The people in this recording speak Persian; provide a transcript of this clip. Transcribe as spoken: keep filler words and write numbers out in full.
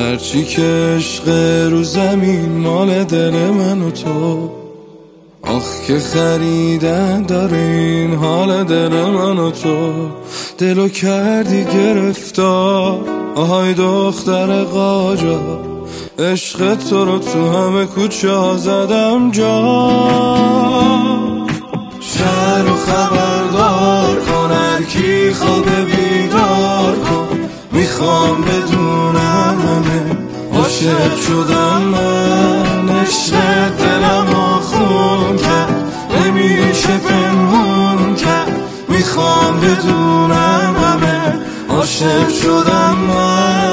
هرچی که عشق رو زمین مال دل من و تو، آخ که خریدن داره این حال دل من و تو. دلو کردی گرفتار، آهای دختر قاجار، عشق تو رو تو همه کوچه ها زدم جا. شهر رو خبردار کن، هر کی خوابه بیدار کن، میخوام بدونم همه عاشق شدم من. عشق دلمو خون کرد، نمیشه پنهون کرد، میخوام بدونم همه عاشق شدم من.